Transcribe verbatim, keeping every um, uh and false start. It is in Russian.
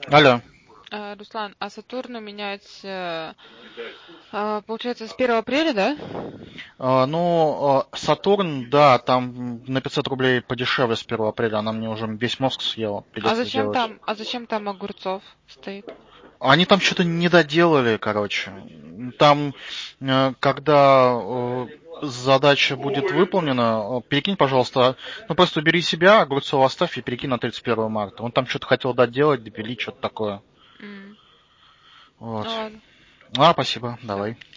Алло. А, Руслан, а Сатурн у меня с, э, а, получается, с первого апреля, да? А, ну, а, Сатурн, да, там на пятьсот рублей подешевле с первого апреля. Она мне уже весь мозг съела. А Придется зачем сделать. там, а зачем там Огурцов стоит? Они там что-то не доделали, короче. Там, э, когда э, задача будет выполнена, э, перекинь, пожалуйста, ну просто убери себя, Огурцова оставь и перекинь на тридцать первое марта. Он там что-то хотел доделать, допилить, что-то такое. М, Ну Вот. ладно, А, спасибо, все. давай.